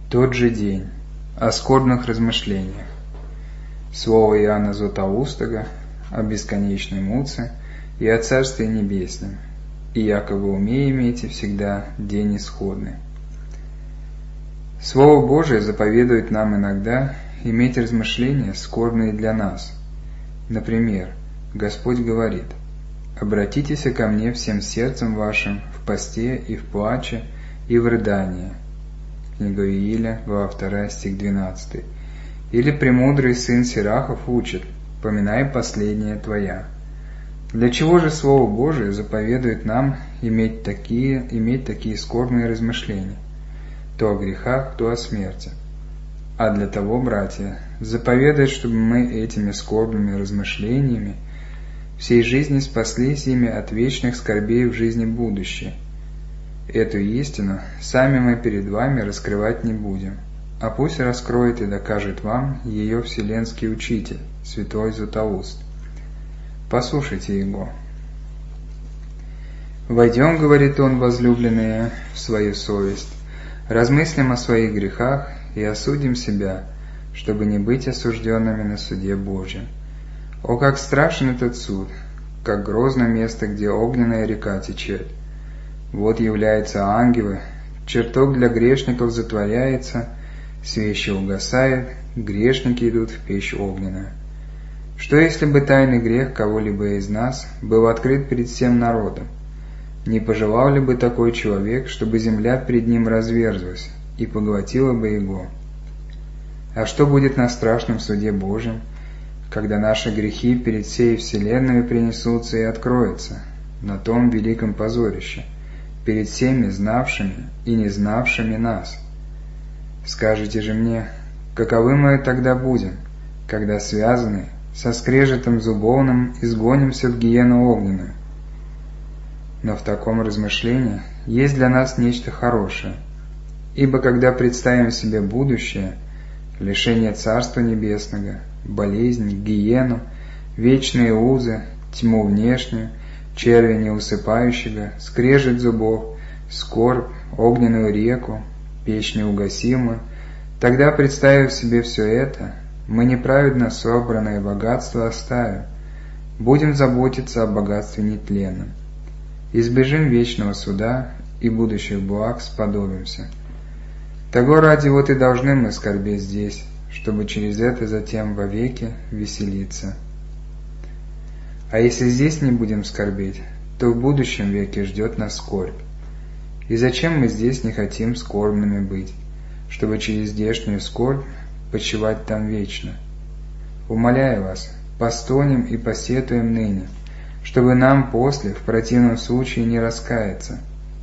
Тот же день. О скорбных размышлениях. Слово Иоанна Златоустого о бесконечной муце и о Царстве Небесном, и якобы умей имейте всегда день исходный. Слово Божие заповедует нам иногда иметь размышления, скорбные для нас. Например, Господь говорит: «Обратитесь ко мне всем сердцем вашим в посте и в плаче и в рыдании». Книга Ииля, глава 2, стих 12. Или премудрый сын Сирахов учит: «Поминай последнее твоя». Для чего же Слово Божие заповедует нам иметь такие скорбные размышления? То о грехах, то о смерти. А для того, братья, заповедует, чтобы мы этими скорбными размышлениями всей жизни спаслись ими от вечных скорбей в жизни будущей. Эту истину сами мы перед вами раскрывать не будем, а пусть раскроет и докажет вам ее Вселенский Учитель, святой Златоуст. Послушайте его. «Войдем, — говорит он, возлюбленные, — в свою совесть, размыслим о своих грехах и осудим себя, чтобы не быть осужденными на суде Божьем. О, как страшен этот суд, как грозно место, где огненная река течет! Вот являются ангелы, чертог для грешников затворяется, свечи угасают, грешники идут в печь огненную. Что если бы тайный грех кого-либо из нас был открыт перед всем народом? Не пожелал ли бы такой человек, чтобы земля перед ним разверзлась и поглотила бы его? А что будет на страшном суде Божьем, когда наши грехи перед всей вселенной принесутся и откроются на том великом позорище, перед всеми знавшими и не знавшими нас? Скажите же мне, каковы мы тогда будем, когда связанные со скрежетом зубовным изгонимся в гиену огненную? Но в таком размышлении есть для нас нечто хорошее, ибо когда представим себе будущее, лишение Царства Небесного, болезнь, гиену, вечные узы, тьму внешнюю, червя неусыпающего, скрежет зубов, скорбь, огненную реку, печь неугасимую, тогда, представив себе все это, мы неправедно собранное богатство оставим, будем заботиться о богатстве нетленном, избежим вечного суда и будущих благ сподобимся. Того ради вот и должны мы скорбеть здесь, чтобы через это затем вовеки веселиться. А если здесь не будем скорбеть, то в будущем веке ждет нас скорбь. И зачем мы здесь не хотим скорбными быть, чтобы через здешнюю скорбь почивать там вечно? Умоляю вас, постонем и посетуем ныне, чтобы нам после в противном случае не раскаяться.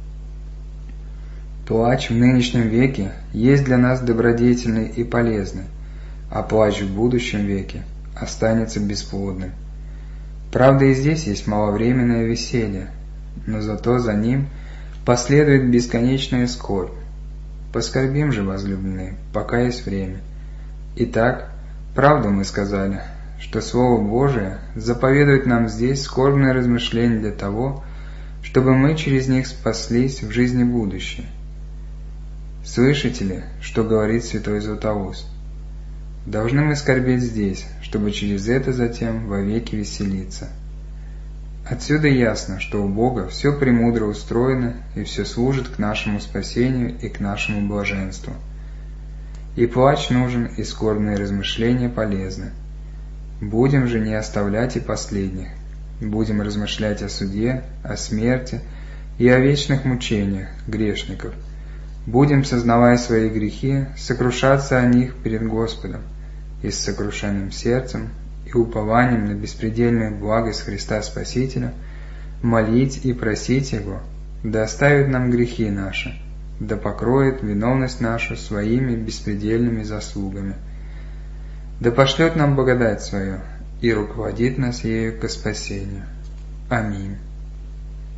Плач в нынешнем веке есть для нас добродетельный и полезный, а плач в будущем веке останется бесплодным. Правда, и здесь есть маловременное веселье, но зато за ним последует бесконечная скорбь. Поскорбим же, возлюбленные, пока есть время. Итак, правду мы сказали, что Слово Божие заповедует нам здесь скорбные размышления для того, чтобы мы через них спаслись в жизни будущей. Слышите ли, что говорит святой Златоуст? Должны мы скорбеть здесь, чтобы через это затем вовеки веселиться. Отсюда ясно, что у Бога все премудро устроено и все служит к нашему спасению и к нашему блаженству. И плач нужен, и скорбные размышления полезны. Будем же не оставлять и последних. Будем размышлять о суде, о смерти и о вечных мучениях грешников. Будем, сознавая свои грехи, сокрушаться о них перед Господом и с сокрушенным сердцем и упованием на беспредельную благость Христа Спасителя молить и просить Его, да оставит нам грехи наши, да покроет виновность нашу своими беспредельными заслугами, да пошлет нам благодать свою и руководит нас ею ко спасению. Аминь.